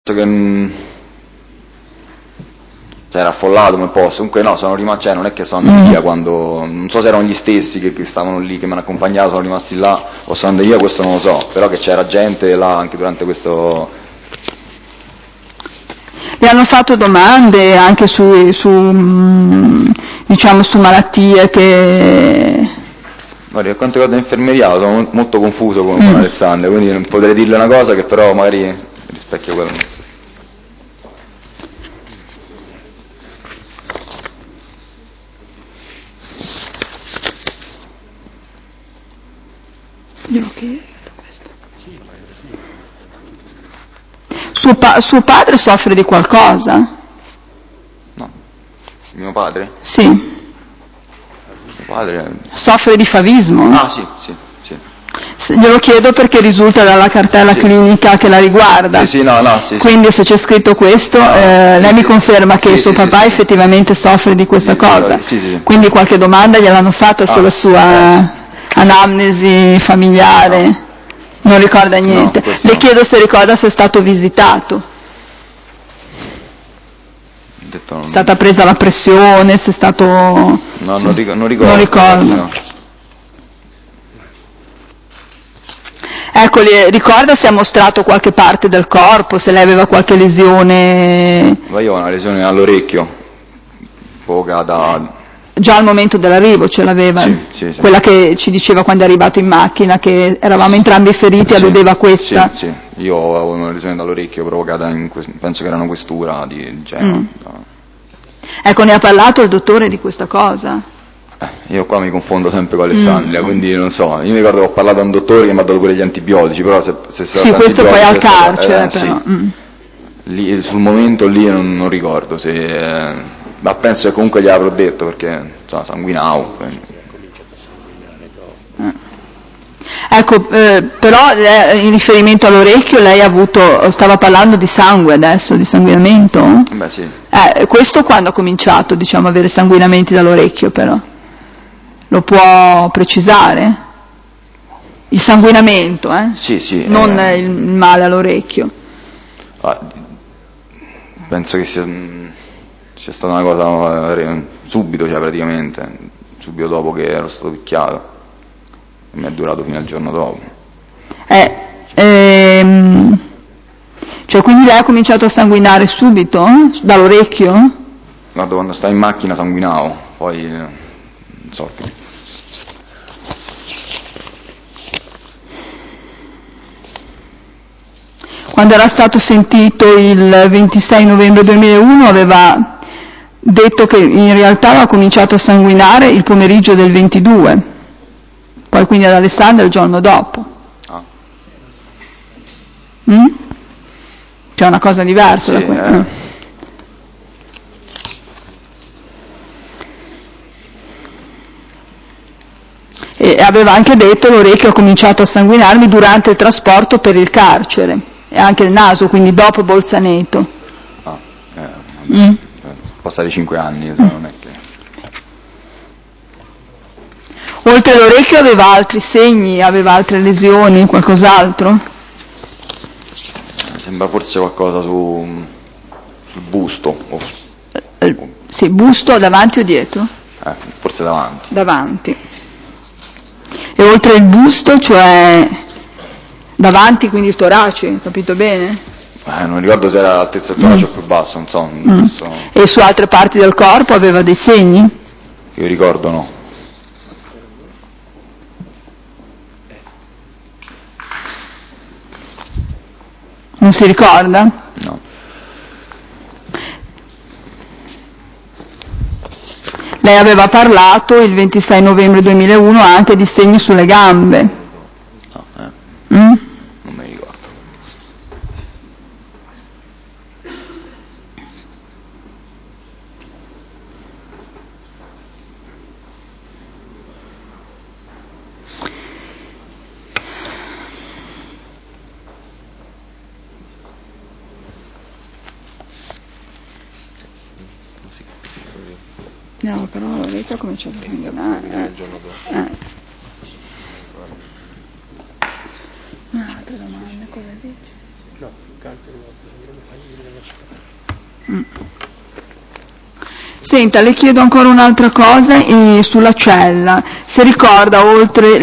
che cioè, era affollato come posto, comunque no, sono rimasto, cioè non è che sono andato via quando, non so se erano gli stessi che stavano lì, che mi hanno accompagnato, sono rimasti là o sono andati via, questo non lo so, però che c'era gente là anche durante questo. Le hanno fatto domande anche diciamo su malattie che. Guardi, per quanto riguarda l'infermieriato sono molto confuso con Alessandra, quindi non potrei dirle una cosa che però magari rispecchia quello. Glielo chiedo questo. Suo padre soffre di qualcosa? No. Mio padre? Sì. Mio padre. Soffre di favismo? Ah sì. Glielo chiedo perché risulta dalla cartella clinica che la riguarda. Sì, Quindi se c'è scritto questo, lei mi conferma che suo papà effettivamente soffre di questa cosa. Sì. Quindi qualche domanda gliel'hanno fatta sulla sua anamnesi familiare? Non ricorda niente. No, Le chiedo se ricorda se è stato visitato. Detto non. È stata presa la pressione, se è stato. No, non ricordo. Non ricordo. No. Ecco, ricorda se ha mostrato qualche parte del corpo, se lei aveva qualche lesione. Ma io ho una lesione all'orecchio, poca da. Già al momento dell'arrivo ce l'aveva? Sì. Quella che ci diceva quando è arrivato in macchina, che eravamo entrambi feriti, alludeva a questa? Sì, io avevo una lesione dall'orecchio provocata, penso che era una questura di genere. Ecco, ne ha parlato il dottore di questa cosa? Io qua mi confondo sempre con Alessandria, quindi non so, io mi ricordo che ho parlato a un dottore che mi ha dato pure gli antibiotici, però se sì, questo poi al carcere, però. Lì, sul momento lì non ricordo, ma penso che comunque gli avrò detto perché sanguinavo. Ecco, però in riferimento all'orecchio lei stava parlando di sangue adesso, di sanguinamento? Beh sì. Questo quando ha cominciato, diciamo, avere sanguinamenti dall'orecchio però? Lo può precisare? Il sanguinamento, Sì. Non il male all'orecchio. Penso che sia stata una cosa subito, cioè praticamente, subito dopo che ero stato picchiato. Mi è durato fino al giorno dopo. Cioè quindi lei ha cominciato a sanguinare subito? Dall'orecchio? Guarda, quando stavo in macchina sanguinavo, poi non so più. Quando era stato sentito il 26 novembre 2001 aveva detto che in realtà aveva cominciato a sanguinare il pomeriggio del 22, poi quindi ad Alessandria il giorno dopo. C'è una cosa diversa da quella. E aveva anche detto l'orecchio ha cominciato a sanguinarmi durante il trasporto per il carcere e anche il naso, quindi dopo Bolzaneto. Passati 5 anni, non è che. Oltre all'orecchio aveva altri segni, aveva altre lesioni, qualcos'altro? Sembra forse qualcosa sul busto. Sì, busto davanti o dietro? Forse davanti. Davanti. E oltre il busto, cioè davanti, quindi il torace, capito bene? Non ricordo se era all'altezza del torace o più basso, non so. E su altre parti del corpo aveva dei segni? Io ricordo no. Non si ricorda? No. Lei aveva parlato il 26 novembre 2001 anche di segni sulle gambe. No, non mi ricordo. No, però l'orecchio ha cominciato a sanguinare. Altre domande, cosa dici? No. Senta, le chiedo ancora un'altra cosa sulla cella. Se ricorda, oltre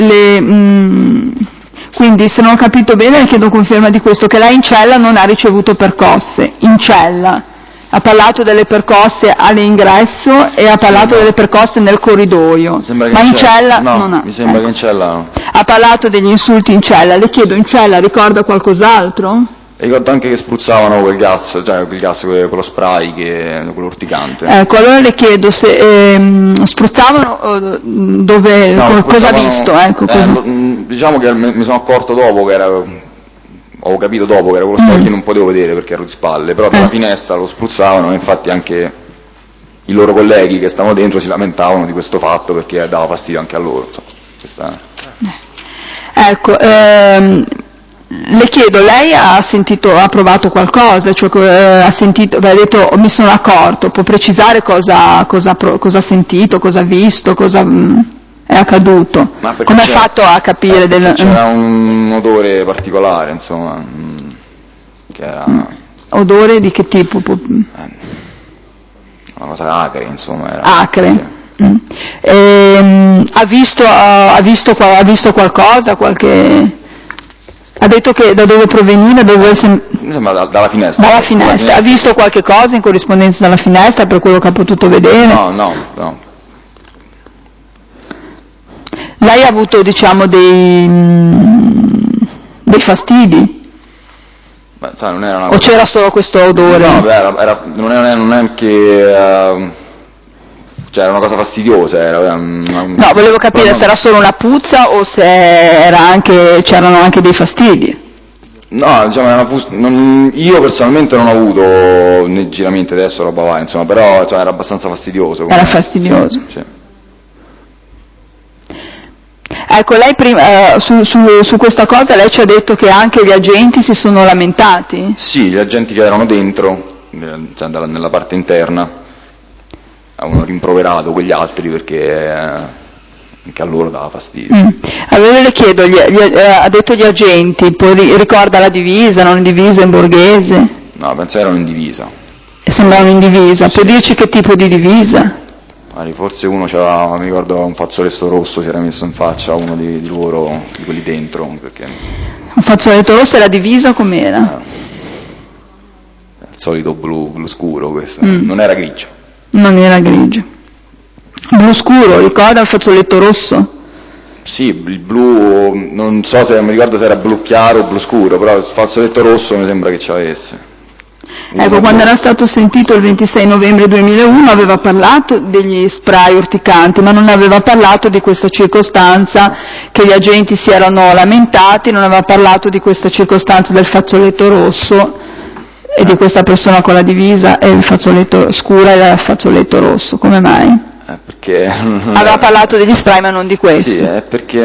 quindi se non ho capito bene le chiedo conferma di questo, che lei in cella non ha ricevuto percosse, in cella. Ha parlato delle percosse all'ingresso e ha parlato delle percosse nel corridoio, ma in cella no, non ha. Mi sembra che in cella no. Ha parlato degli insulti in cella, le chiedo, in cella ricorda qualcos'altro? Ricordo anche che spruzzavano quel gas, quello spray, quello urticante. Ecco, allora le chiedo se spruzzavano dove, No, cosa ha visto? Ecco, cosa. Diciamo che mi sono accorto dopo che ho capito dopo che era quello spray che non potevo vedere perché ero di spalle, però dalla finestra lo spruzzavano e infatti anche i loro colleghi che stavano dentro si lamentavano di questo fatto perché dava fastidio anche a loro. Ecco, le chiedo, lei ha provato qualcosa, cioè ha sentito, ha detto mi sono accorto, può precisare cosa ha sentito, cosa ha visto, cosa è accaduto? Come ha fatto a capire C'era un odore particolare, insomma, che era... Odore di che tipo? Una cosa acre, insomma. Era, acre? Sì. Ha visto qualcosa, ha detto che da dove proveniva, mi sembra dalla finestra. Dalla finestra. Ha visto qualche cosa in corrispondenza dalla finestra per quello che ha potuto vedere? No. Lei ha avuto, diciamo, dei fastidi? Beh, non era una o c'era solo questo odore? No, non è che... cioè era una cosa fastidiosa. No, volevo capire se era solo una puzza o se c'erano anche dei fastidi. No, diciamo, io personalmente non ho avuto né giramenti adesso roba varia, insomma, però era abbastanza fastidioso. Era fastidioso? Sì. Ecco, lei prima, su questa cosa lei ci ha detto che anche gli agenti si sono lamentati? Sì, gli agenti che erano dentro, nella parte interna, avevano rimproverato quegli altri perché anche a loro dava fastidio. Allora le chiedo, ha detto gli agenti, poi ricorda la divisa, non in divisa, in borghese? No, penso erano in divisa. E sembravano in divisa, può dirci che tipo di divisa? Forse uno c'aveva, mi ricordo, un fazzoletto rosso, si era messo in faccia uno di loro, di quelli dentro. Perché... Un fazzoletto rosso e la divisa com'era? Il solito blu scuro questo, non era grigio. Non era grigio. Blu scuro, ricorda il fazzoletto rosso? Sì, il blu, non so se mi ricordo se era blu chiaro o blu scuro, però il fazzoletto rosso mi sembra che ce l'avesse. Ecco, quando era stato sentito il 26 novembre 2001 aveva parlato degli spray urticanti, ma non aveva parlato di questa circostanza che gli agenti si erano lamentati, non aveva parlato di questa circostanza del fazzoletto rosso e di questa persona con la divisa e il fazzoletto scura e il fazzoletto rosso. Come mai? Perché aveva parlato degli spray ma non di questo. Sì, è perché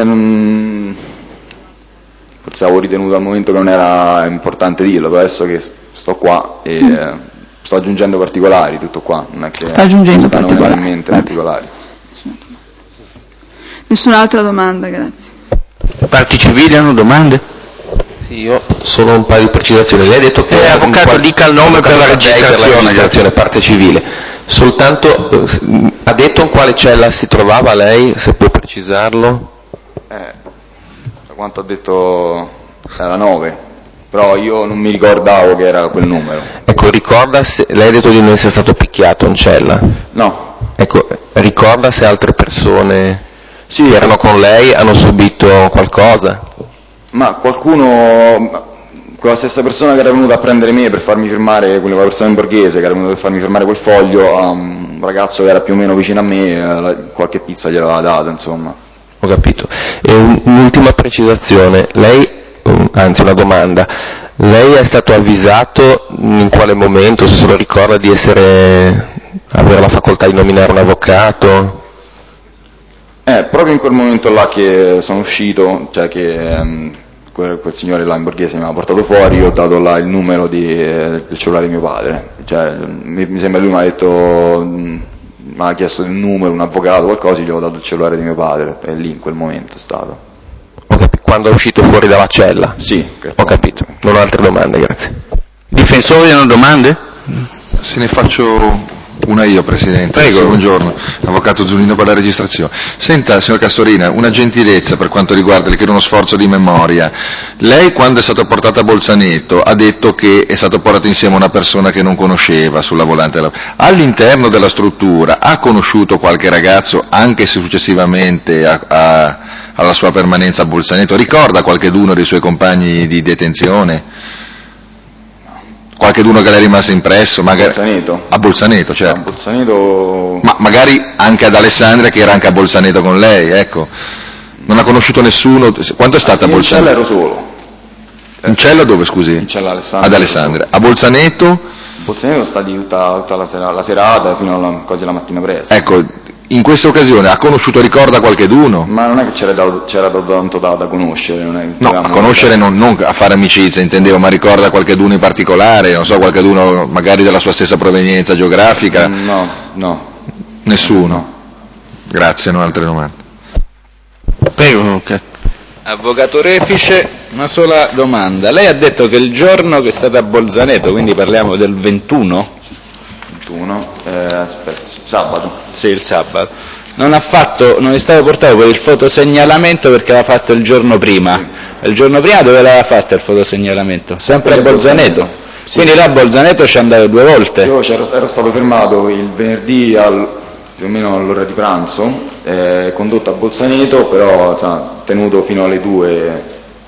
forse avevo ritenuto al momento che non era importante dirlo, però adesso che sto qua e sto aggiungendo particolari, tutto qua, non è che sta aggiungendo particolari. Nessun'altra domanda, grazie. Parti civili hanno domande? Sì, io solo un paio di precisazioni. Lei ha detto che avvocato dica il nome per la registrazione, parte civile. Soltanto ha detto in quale cella si trovava lei, se può precisarlo? Da quanto ha detto era 9, però io non mi ricordavo che era quel numero. Ecco, ricorda se lei ha detto di non essere stato picchiato in cella? No. Ecco, ricorda se altre persone che erano con lei hanno subito qualcosa? Ma qualcuno, quella stessa persona che era venuta a prendere me per farmi firmare, quella persona in borghese che era venuta per farmi firmare quel foglio, a un ragazzo che era più o meno vicino a me, qualche pizza gliel'aveva data, insomma. Ho capito. E un'ultima precisazione, una domanda, lei è stato avvisato in quale momento, se se lo ricorda, di avere la facoltà di nominare un avvocato? Proprio in quel momento là che sono uscito, cioè che quel signore là in borghese mi ha portato fuori, io ho dato là il numero del cellulare di mio padre, cioè mi sembra lui mi ha detto, mi ha chiesto il numero, un avvocato, qualcosa, gli ho dato il cellulare di mio padre, e lì in quel momento è stato. Ho capito. Quando è uscito fuori dalla cella? Sì. Ho capito. Non ho altre domande, grazie. Difensori hanno domande? Se ne faccio una io, Presidente. Prego. Sì, buongiorno, Avvocato Zunino per la registrazione. Senta, signor Castorina, una gentilezza per quanto riguarda, le chiedo uno sforzo di memoria. Lei, quando è stato portato a Bolzaneto, ha detto che è stato portato insieme a una persona che non conosceva sulla volante. All'interno della struttura ha conosciuto qualche ragazzo, anche se successivamente alla sua permanenza a Bolzaneto? Ricorda qualcheduno dei suoi compagni di detenzione? Qualcheduno che le è rimasto impresso? Magari... Bolzaneto? A Bolzaneto, certo. A Bolzaneto... Ma magari anche ad Alessandria, che era anche a Bolzaneto con lei, ecco. Non ha conosciuto nessuno? Quanto è stata a Bolzaneto? In cella ero solo. In cella dove, scusi? In cella Alessandria. Ad Alessandria. A Bolzaneto? A Bolzaneto sono stati tutta la serata fino quasi la mattina presto. Ecco, in questa occasione ha conosciuto, ricorda qualcheduno? Ma non è che c'era dato tanto da conoscere. Non è, No, a conoscere non a fare amicizia, intendevo, ma ricorda qualcheduno in particolare? Non so, qualcheduno magari della sua stessa provenienza geografica? No. Nessuno? No. Grazie, non ho altre domande. Prego. Okay. Avvocato Refice, una sola domanda. Lei ha detto che il giorno che è stato a Bolzaneto, quindi parliamo del 21? Sabato. Sì, il sabato. Non è stato portato per il fotosegnalamento perché l'ha fatto il giorno prima. Sì. Il giorno prima dove l'aveva fatto il fotosegnalamento? Sempre a Bolzaneto. Sì. Quindi là a Bolzaneto ci è andato 2 volte. Io ero stato fermato il venerdì più o meno all'ora di pranzo, condotto a Bolzaneto, però tenuto fino alle 2,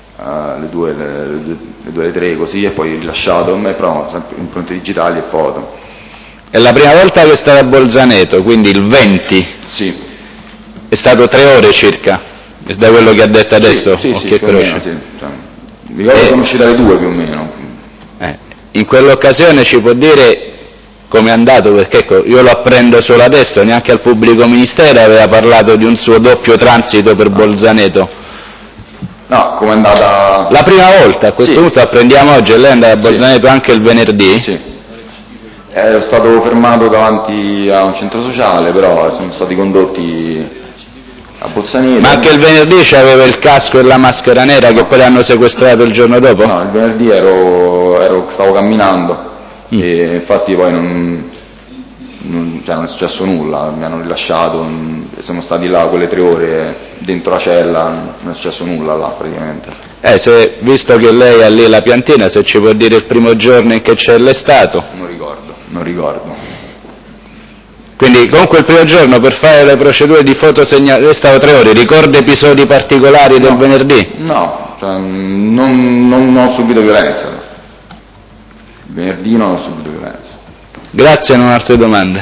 alle 3 così, e poi rilasciato, però sempre impronte digitali e foto. È la prima volta che è stato a Bolzaneto, quindi il 20? Sì. È stato 3 ore circa, da quello che ha detto adesso? Sì, più o meno, sì. Mi ricordo che sono uscite alle 2 più o meno. In quell'occasione ci può dire come è andato, perché ecco, io lo apprendo solo adesso, neanche al pubblico ministero aveva parlato di un suo doppio transito per Bolzaneto. No, come è andata... La prima volta, a questo punto apprendiamo oggi, e lei è andata a Bolzaneto anche il venerdì? Sì. Ero stato fermato davanti a un centro sociale, però siamo stati condotti a Bolzaneto. Ma anche il venerdì c'aveva il casco e la maschera nera che poi l'hanno sequestrato il giorno dopo? No, il venerdì stavo camminando e infatti poi non è successo nulla, mi hanno rilasciato, siamo stati là quelle 3 ore dentro la cella, non è successo nulla là praticamente. Visto che lei ha lì la piantina, se ci può dire il primo giorno in che c'è stato? Non ricordo. Quindi comunque il primo giorno per fare le procedure di fotosegnalamento, stavo 3 ore, ricorda episodi particolari del venerdì? No, non ho subito violenza. Il venerdì non ho subito violenza. Grazie, non ho altre domande.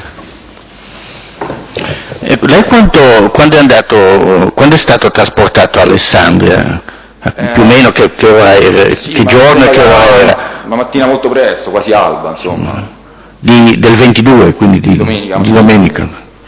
Lei quando è stato trasportato a Alessandria? Più o meno che ora era? Sì, che giorno e che ora era? Una mattina molto presto, quasi alba, insomma. Del 22, quindi di domenica.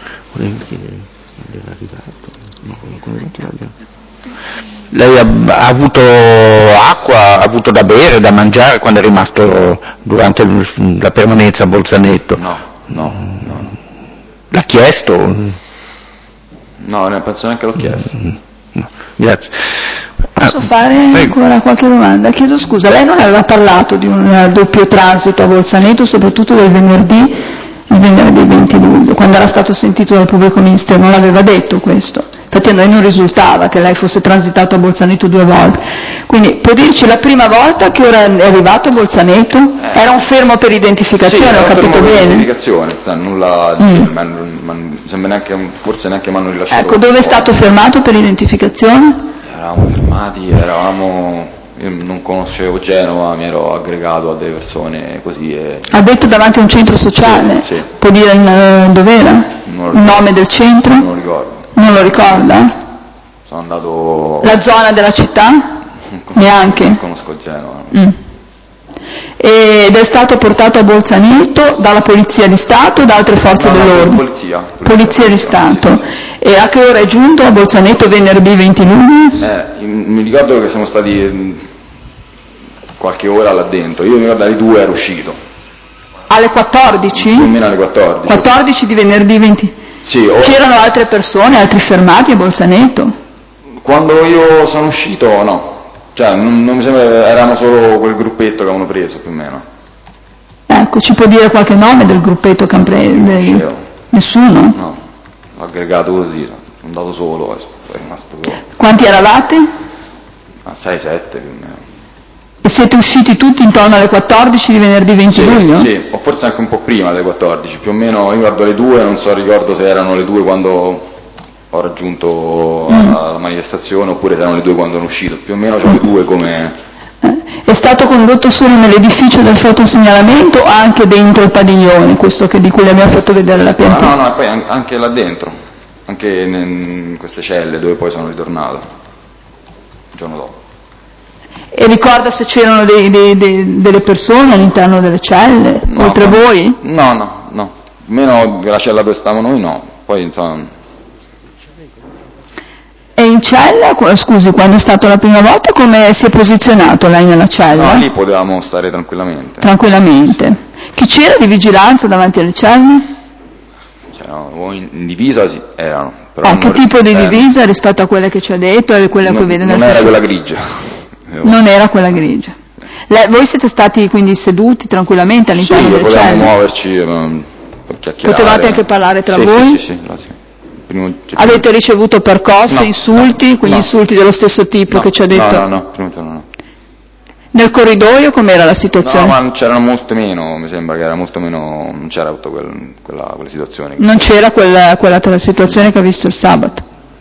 Lei ha avuto acqua, ha avuto da bere, da mangiare quando è rimasto durante la permanenza a Bolzaneto? No. L'ha chiesto? No, penso neanche l'ho chiesto. No. Grazie. Posso fare ancora qualche domanda? Chiedo scusa, lei non aveva parlato di un doppio transito a Bolzaneto, soprattutto del venerdì, il venerdì 20 luglio, quando era stato sentito dal pubblico ministero, non l'aveva detto questo. Infatti a noi non risultava che lei fosse transitato a Bolzaneto 2 volte. Quindi può dirci la prima volta che ora è arrivato a Bolzaneto? Era un fermo per identificazione, sì, ho capito bene? Per identificazione, nulla, sembra neanche, forse neanche mi hanno rilasciato. Ecco, dove è stato fermato per identificazione? Eravamo fermati, io non conoscevo Genova, mi ero aggregato a delle persone così. Ha detto davanti a un centro sociale? Sì. Può dire dov'era? Il nome del centro? Non lo ricordo. Non lo ricorda? Sono andato... La zona della città? Neanche? Non conosco Genova. Ed è stato portato a Bolzaneto dalla Polizia di Stato o da altre forze dell'ordine? Polizia di Stato. Sì. E a che ora è giunto a Bolzaneto venerdì 20 luglio? Mi ricordo che siamo stati qualche ora là dentro, io mi ricordo alle 2 ero uscito. Alle 14? Più o meno alle 14. 14 di venerdì 20? Sì. C'erano altre persone, altri fermati a Bolzaneto? Quando io sono uscito no, cioè non mi sembra, erano solo quel gruppetto che avevano preso più o meno. Ecco, ci può dire qualche nome del gruppetto Camprelli? Nessuno? No, l'ho aggregato così, sono andato solo, è rimasto solo. Quanti eravate? 6-7 più o meno. E siete usciti tutti intorno alle 14 di venerdì 20 luglio? Sì, o forse anche un po' prima delle 14, più o meno, io guardo le 2, non so, ricordo se erano le 2 quando ho raggiunto la manifestazione oppure se erano le 2 quando sono uscito, più o meno c'ho le 2 come... È stato condotto solo nell'edificio del fotosegnalamento o anche dentro il padiglione, questo di cui le abbiamo fatto vedere la piantina? No, e poi anche là dentro, anche in queste celle dove poi sono ritornato, il giorno dopo. E ricorda se c'erano delle persone all'interno delle celle, No, oltre voi? No, meno la cella dove stavamo noi no, poi insomma... E in cella, scusi, quando è stato la prima volta, come si è posizionato lei nella cella? No, lì potevamo stare tranquillamente. Tranquillamente. Chi c'era di vigilanza davanti alle celle? C'erano in divisa, sì, erano. Però Che tipo di divisa rispetto a quelle che ci ha detto e quelle che vede nel non era fascicolo? quella grigia. Non era quella grigia. Voi siete stati quindi seduti tranquillamente all'interno delle potevamo celle? muoverci per chiacchierare. Potevate anche parlare tra voi? Sì. Avete ricevuto percosse, insulti, quindi insulti dello stesso tipo che ci ha detto? No, prima no. Nel corridoio com'era la situazione? No, ma c'erano molto meno, mi sembra che era molto meno, non c'era tutta quella situazione. Non c'era quella situazione che ha visto il sabato?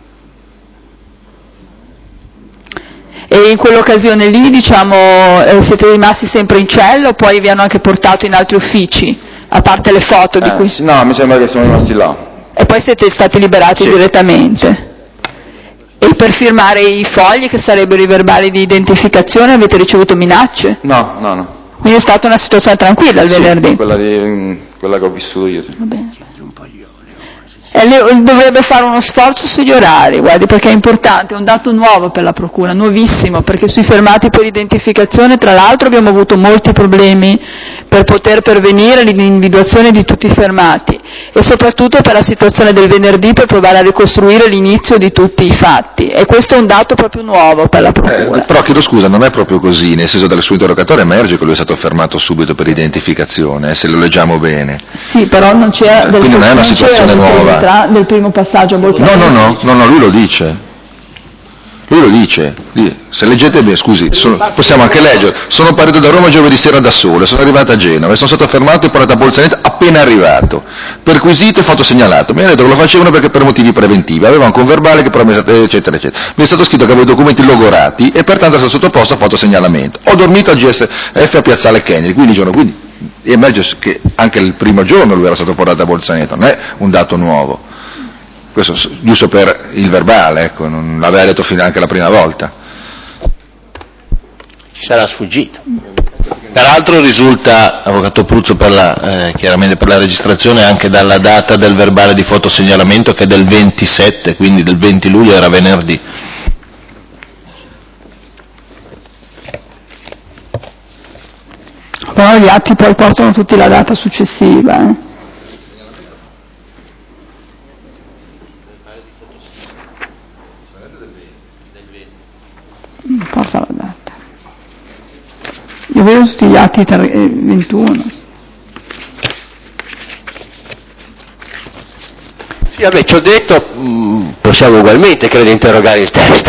E in quell'occasione lì, diciamo, siete rimasti sempre in cella o poi vi hanno anche portato in altri uffici, a parte le foto di cui... No, mi sembra che siamo rimasti là. E poi siete stati liberati direttamente? E per firmare i fogli che sarebbero i verbali di identificazione avete ricevuto minacce? No. Quindi è stata una situazione tranquilla il venerdì? Quella che ho vissuto io. Sì. Va bene. E lei dovrebbe fare uno sforzo sugli orari, guardi, perché è importante, è un dato nuovo per la Procura, nuovissimo, perché sui fermati per identificazione tra l'altro abbiamo avuto molti problemi per poter pervenire all'individuazione di tutti i fermati e soprattutto per la situazione del venerdì per provare a ricostruire l'inizio di tutti i fatti, e questo è un dato proprio nuovo per la Procura. Però chiedo scusa, non è proprio così, nel senso dal suo interrogatorio emerge che lui è stato fermato subito per identificazione, se lo leggiamo bene. Sì, però non c'era quindi non è una situazione nuova. Del primo passaggio a Bolzano. No, lui lo dice. Lui lo dice, se leggete bene, scusi, possiamo anche leggere, sono partito da Roma giovedì sera da solo, sono arrivato a Genova e sono stato fermato e portato a Bolzaneto appena arrivato, perquisito e fotosegnalato, mi hanno detto che lo facevano perché per motivi preventivi, aveva anche un verbale che però eccetera. Mi è stato scritto che avevo i documenti logorati e pertanto sono sottoposto a fotosegnalamento. Ho dormito al GSF a Piazzale Kennedy, quindi emerge che anche il primo giorno lui era stato portato a Bolzaneto, non è un dato nuovo. Questo giusto per il verbale, ecco, non l'aveva detto fino anche la prima volta. Ci sarà sfuggito. Peraltro risulta, avvocato Pruzzo, chiaramente per la registrazione anche dalla data del verbale di fotosegnalamento che è del 27, quindi del 20 luglio era venerdì. Però gli atti poi portano tutti la data successiva. Porta la data. Io vedo tutti gli atti 21. Sì, vabbè, ci ho detto, possiamo ugualmente, credo, interrogare il testo.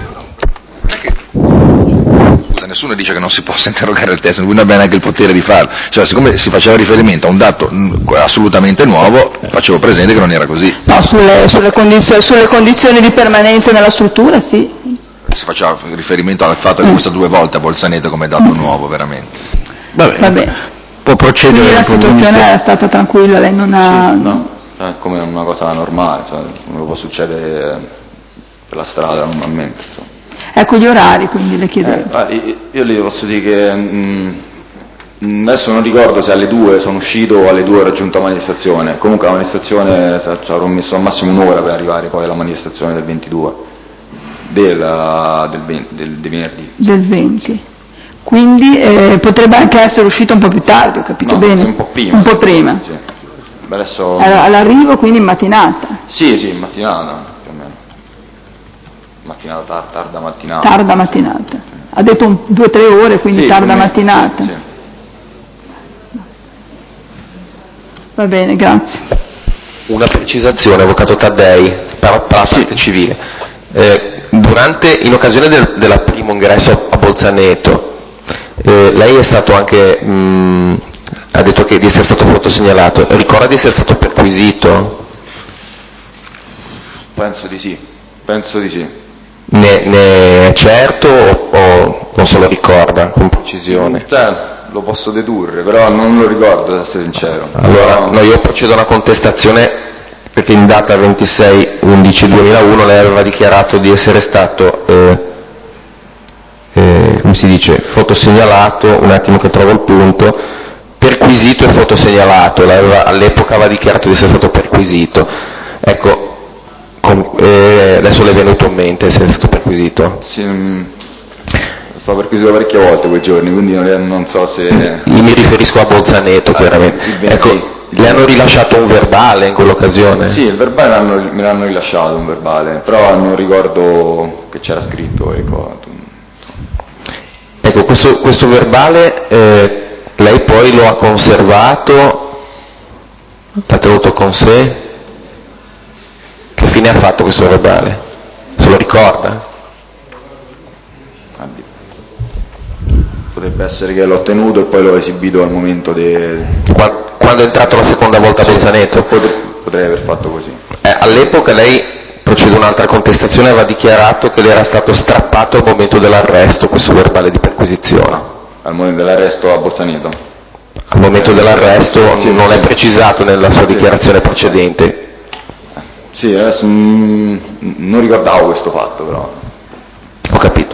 Scusa, nessuno dice che non si possa interrogare il testo, lui non abbia neanche il potere di farlo. Cioè, siccome si faceva riferimento a un dato assolutamente nuovo, facevo presente che non era così. No, sulle condizioni di permanenza nella struttura, sì. Si faceva riferimento al fatto che questa 2 volte a Bolzaneto come dato nuovo, veramente. Vabbè. Può procedere. Quindi la situazione era stata tranquilla, lei non ha... Sì, no, come una cosa normale, come può succedere per la strada normalmente. Insomma. Ecco gli orari, quindi le chiedevo. Io le posso dire che adesso non ricordo se alle 2 sono uscito o alle 2 ho raggiunto la manifestazione. Comunque la manifestazione ci avrò messo al massimo un'ora per arrivare poi alla manifestazione del 22. Del venerdì. Del 20. Quindi potrebbe anche essere uscito un po' più tardi, ho capito bene? Un po' prima. Un po' prima. Sì. Adesso... All'arrivo quindi in mattinata? Sì, in mattinata, più o meno. Mattinata, tarda mattinata. Tarda mattinata. Ha detto 2 o 3 ore, quindi tarda mattinata. Sì. Va bene, grazie. Una precisazione, avvocato Taddei, per la parte civile. In occasione del primo ingresso a Bolzaneto, lei è stato anche, ha detto di essere stato fotosegnalato, ricorda di essere stato perquisito? Penso di sì. Ne è certo o non se lo ricorda con precisione? Lo posso dedurre, però non lo ricordo, ad essere sincero. Allora, no, io procedo a una contestazione perché in data 26/11/2001 lei aveva dichiarato di essere stato, come si dice, fotosegnalato, un attimo che trovo il punto, perquisito e fotosegnalato, all'epoca aveva dichiarato di essere stato perquisito. Ecco, adesso le è venuto in mente essere stato perquisito? Sì, stato perquisito parecchie volte quei giorni, quindi non so se... Io mi riferisco a Bolzaneto, chiaramente. Ecco, le hanno rilasciato un verbale in quell'occasione? Sì, il verbale me l'hanno rilasciato, un verbale, però non ricordo che c'era scritto. Ecco, questo verbale lei poi lo ha conservato, l'ha tenuto con sé? Che fine ha fatto questo verbale? Se lo ricorda? Potrebbe essere che l'ho tenuto e poi l'ho esibito al momento Quando è entrato la seconda volta a Bolzaneto? Potrei aver fatto così. All'epoca lei, procede un'altra contestazione, aveva dichiarato che le era stato strappato al momento dell'arresto questo verbale di perquisizione. Al momento dell'arresto a Bolzaneto? Al momento dell'arresto non è precisato nella sua dichiarazione precedente. Sì, adesso non ricordavo questo fatto, però. Ho capito.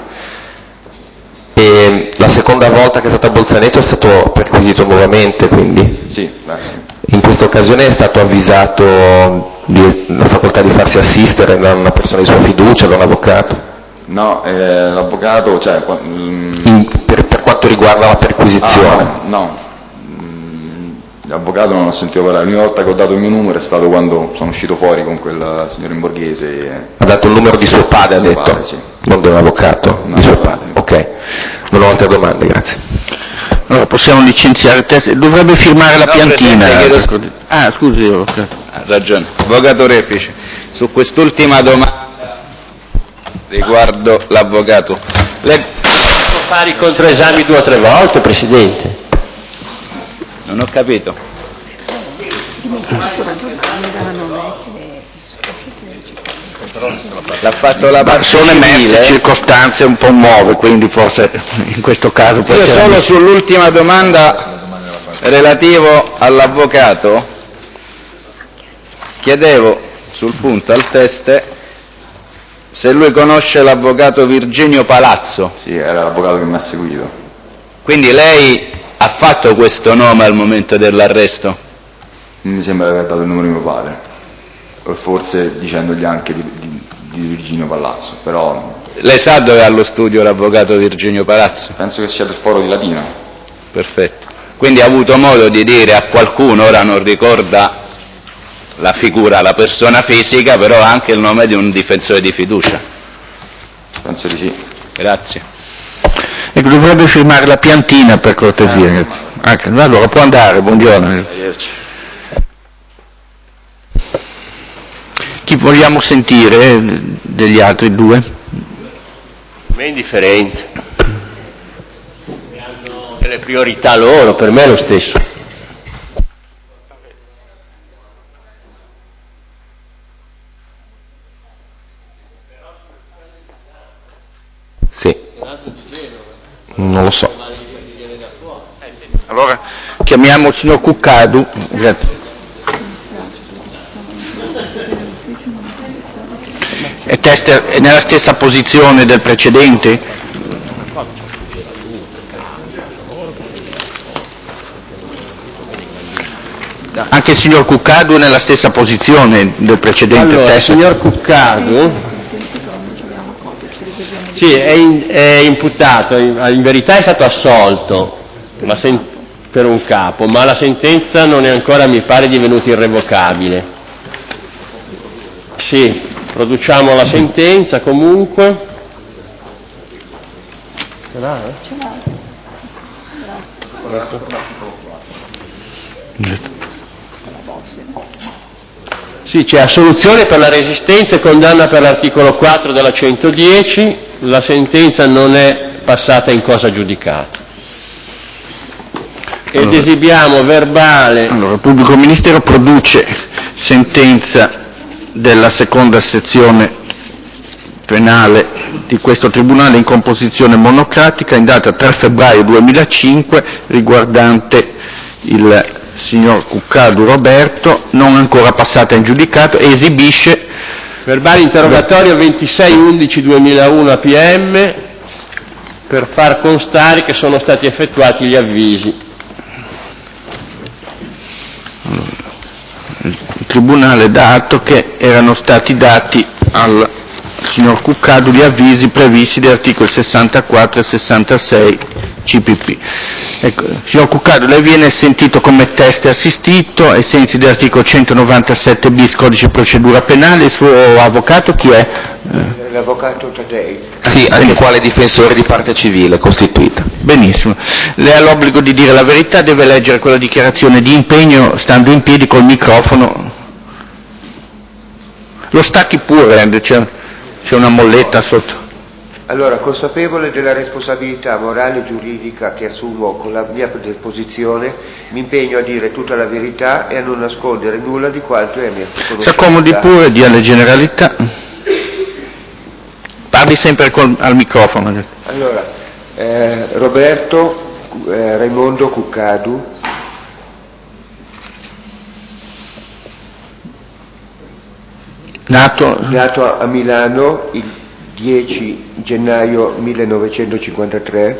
E la seconda volta che è stato a Bolzaneto è stato perquisito nuovamente, quindi? Sì. In questa occasione è stato avvisato la facoltà di farsi assistere da una persona di sua fiducia, da un avvocato? No, l'avvocato, per quanto riguarda la perquisizione? No. L'avvocato non ho sentito parlare, l'unica volta che ho dato il mio numero è stato quando sono uscito fuori con quel signore in borghese. Ha dato il numero di suo padre, ha detto? Padre, sì. Non dell'avvocato, No, di suo padre. Ok, non ho altre domande, grazie. Allora possiamo licenziare il test, dovrebbe firmare la piantina. Scusi. Ha ragione. Avvocato Refice, su quest'ultima domanda riguardo l'avvocato. Posso fare i controesami 2 o 3 volte, Presidente? Non ho capito. L'ha fatto la parte Sono emerse civile? circostanze un po' nuove, quindi forse in questo caso può Io essere... solo sull'ultima domanda relativo all'avvocato chiedevo sul punto al teste se lui conosce l'avvocato Virginio Palazzo. Sì, era l'avvocato che mi ha seguito. Quindi lei ha fatto questo nome al momento dell'arresto? Mi sembra di aver dato il numero di mio padre, o forse dicendogli anche di Virginio Palazzo, però... Lei sa dove è allo studio l'avvocato Virginio Palazzo? Penso che sia del Foro di Latina. Perfetto. Quindi ha avuto modo di dire a qualcuno, ora non ricorda la figura, la persona fisica, però anche il nome di un difensore di fiducia? Penso di sì. Grazie. Ecco, dovrebbe firmare la piantina per cortesia. Allora può andare, buongiorno. Chi vogliamo sentire degli altri due? A me è indifferente. Hanno delle priorità loro, per me è lo stesso. Sì. Non lo so. Allora chiamiamo il signor Cuccadu. È nella stessa posizione del precedente? Anche il signor Cuccadu è nella stessa posizione del precedente allora, testo? Il signor Cuccadu sì, è imputato, in verità è stato assolto per un capo, ma la sentenza non è ancora, mi pare, divenuta irrevocabile. Sì, produciamo la sentenza comunque. Ce l'ha? Sì, c'è assoluzione per la resistenza e condanna per l'articolo 4 della 110, la sentenza non è passata in cosa giudicata. Ed esibiamo verbale. Allora, il pubblico ministero produce sentenza della seconda sezione penale di questo tribunale in composizione monocratica in data 3 febbraio 2005 riguardante il signor Cuccadu Roberto, non ancora passata in giudicato, e esibisce Verbale interrogatorio 26/11/2001 APM per far constare che sono stati effettuati gli avvisi. Il tribunale dà atto che erano stati dati al signor Cuccadu gli avvisi previsti dagli articoli 64 e 66 CPP. Ecco, signor Cuccadu, lei viene sentito come teste assistito ai sensi dell'articolo 197 bis codice procedura penale. Il suo avvocato chi è? L'avvocato Taddei. Sì, anche quale difensore di parte civile costituita. Benissimo. Lei ha l'obbligo di dire la verità, deve leggere quella dichiarazione di impegno stando in piedi col microfono. Lo stacchi pure, c'è una molletta sotto. Allora, consapevole della responsabilità morale e giuridica che assumo con la mia posizione, mi impegno a dire tutta la verità e a non nascondere nulla di quanto è a mia conoscenza. Si accomodi pure, dia le generalità. Parli sempre al microfono. Allora, Roberto Raimondo Cuccadu, nato a Milano il 10 gennaio 1953.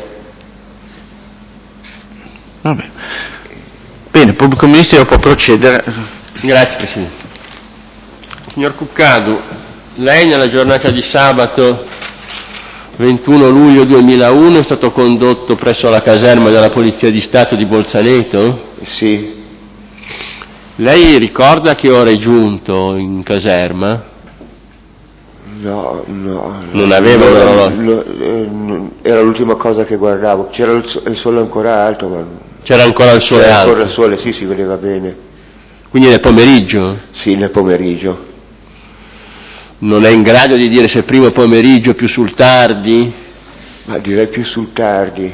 Vabbè. Bene, il pubblico ministero può procedere. Grazie Presidente. Signor Cuccadu, lei nella giornata di sabato 21 luglio 2001 è stato condotto presso la caserma della Polizia di Stato di Bolzaneto? Sì. Lei ricorda a che ora è giunto in caserma? No. Non aveva un orologio? Era l'ultima cosa che guardavo. C'era il sole ancora alto, ma... C'era ancora il sole alto? Ancora il sole, sì, si vedeva bene. Quindi nel pomeriggio? Sì, nel pomeriggio. Non è in grado di dire se primo pomeriggio o più sul tardi? Ma direi più sul tardi.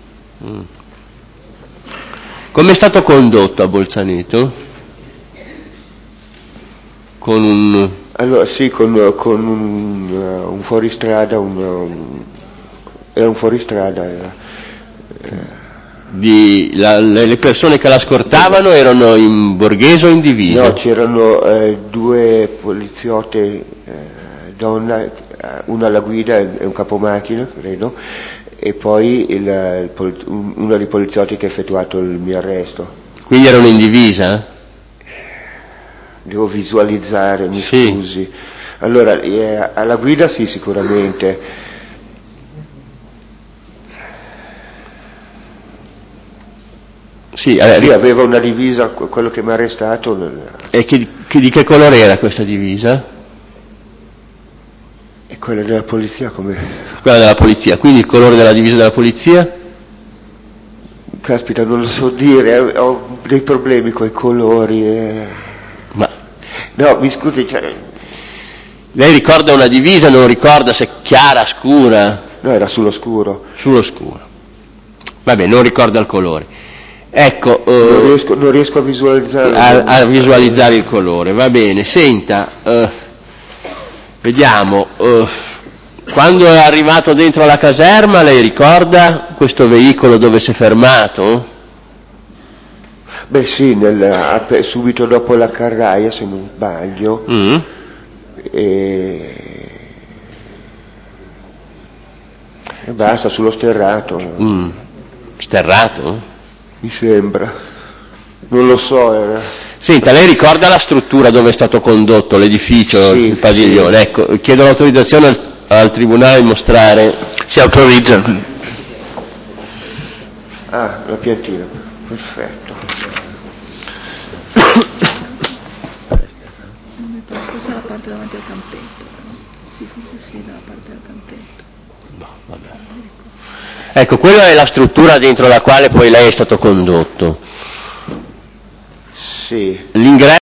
Come è stato condotto a Bolzaneto? Con un... Allora sì, con un fuoristrada, era un fuoristrada. Le persone che la scortavano erano in borghese o in divisa? No, c'erano due poliziotte, donna, una alla guida e un capomacchina, credo, e poi uno dei poliziotti che ha effettuato il mio arresto. Quindi erano in divisa? Devo visualizzare, mi sì. Scusi. Allora, alla guida sì, sicuramente. Sì, aveva una divisa, quello che mi ha arrestato. E di che colore era questa divisa? E quella della polizia come? Quella della polizia, quindi il colore della divisa della polizia? Caspita, non lo so dire, ho dei problemi con i colori. Ma... No, mi scusi, Lei ricorda una divisa, non ricorda se chiara, scura? No, era sullo scuro. Sullo scuro. Vabbè, non ricorda il colore. Ecco... non riesco a visualizzare. A visualizzare il colore, va bene. Senta, vediamo, quando è arrivato dentro la caserma, lei ricorda questo veicolo dove si è fermato? Beh sì, subito dopo la carraia, se non sbaglio, e basta, sullo sterrato. Sterrato? Mi sembra, non lo so. Senta, lei ricorda la struttura dove è stato condotto, l'edificio, sì, il padiglione? Sì. Ecco, chiedo l'autorizzazione al Tribunale di mostrare. Si autorizza. Ah, la piantina, perfetto. Questa è la parte davanti al campetto, sì, forse sì, dalla parte del campetto. No, vabbè. Ecco, quella è la struttura dentro la quale poi lei è stato condotto. Sì. L'ingresso